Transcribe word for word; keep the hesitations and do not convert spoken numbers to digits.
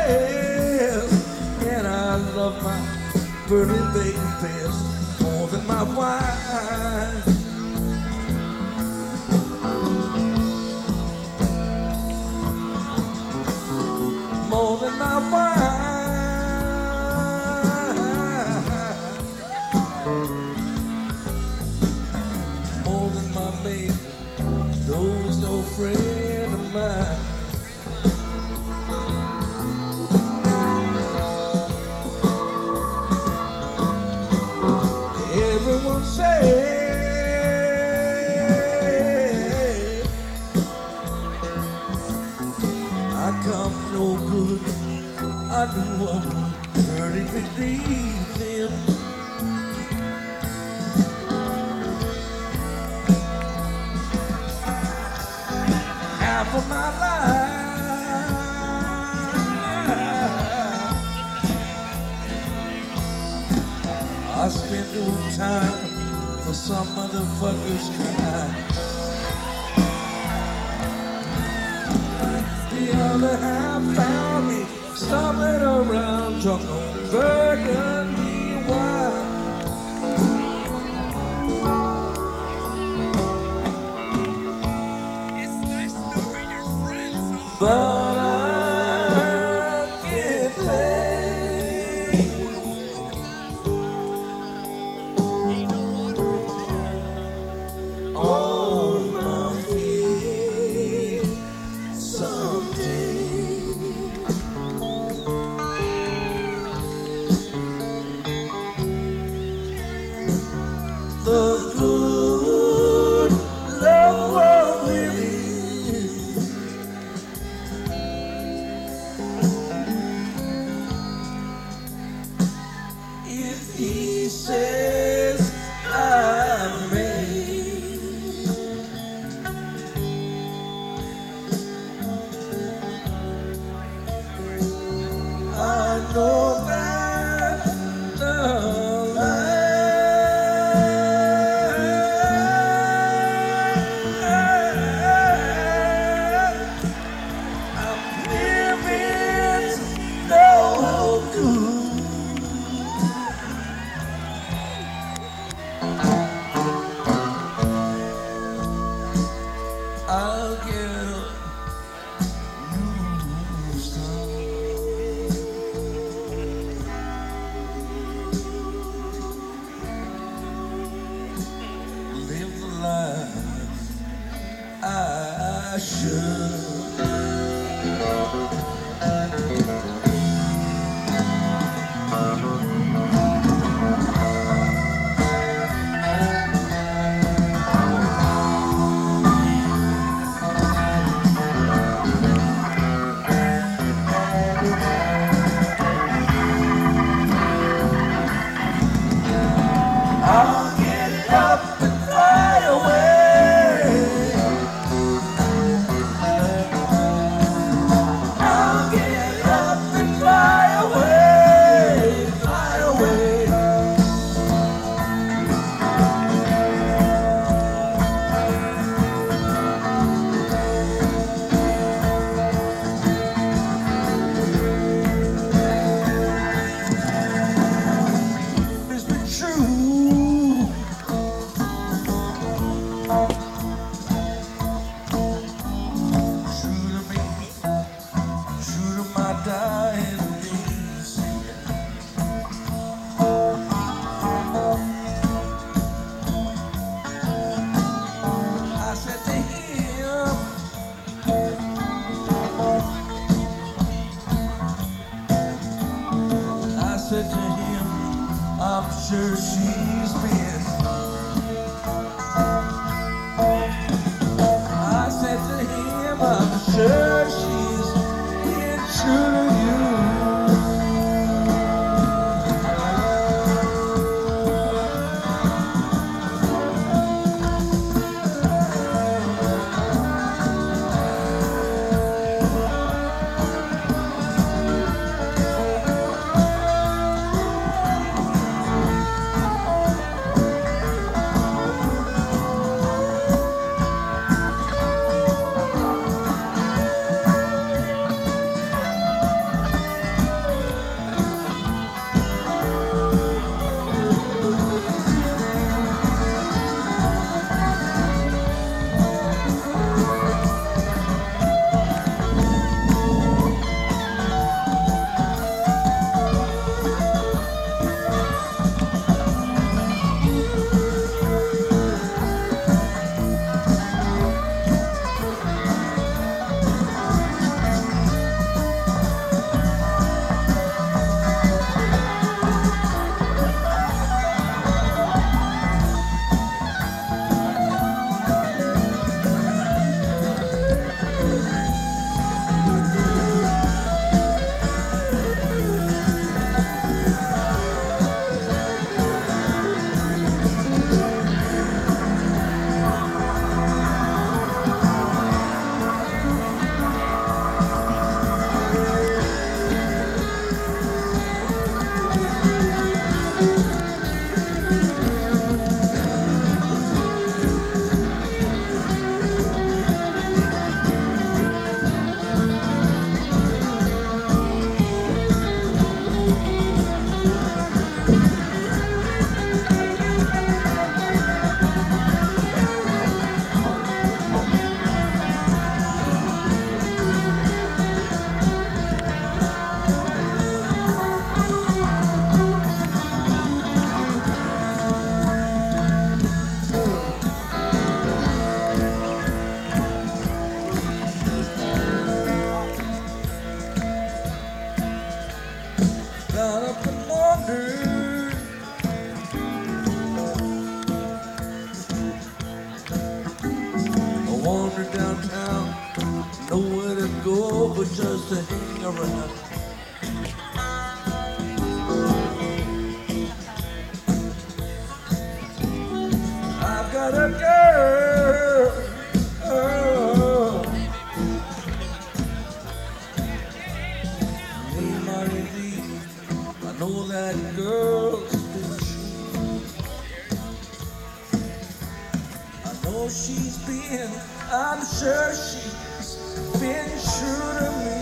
and I love my pretty baby more than my wife. More than my wife. More than my baby. Though he's no friend of mine. Everyone say I come no good. I do what dirty beneath him. Half of my life I spent no time for some motherfuckers cry. The other half found me stumbling around drunk on burgundy wine. It's nice to know where your friends are. But I can't play. On my feet someday. The good love will live. If he says I may, I know that the life I'm living's no good. I'll get used to live the life I should. I'll get up and fly away. I'll get up and fly away, fly away. It's been true. True to me, true to my dying days. I said to him, I said to him, I'm sure she's been. I said to him, I'm sure she's been true to you. wander. I wander downtown, nowhere to go but just to hang around. I've got a girl, oh, name Marie. I know that girl's been true. I know she's been, I'm sure she's been true to me.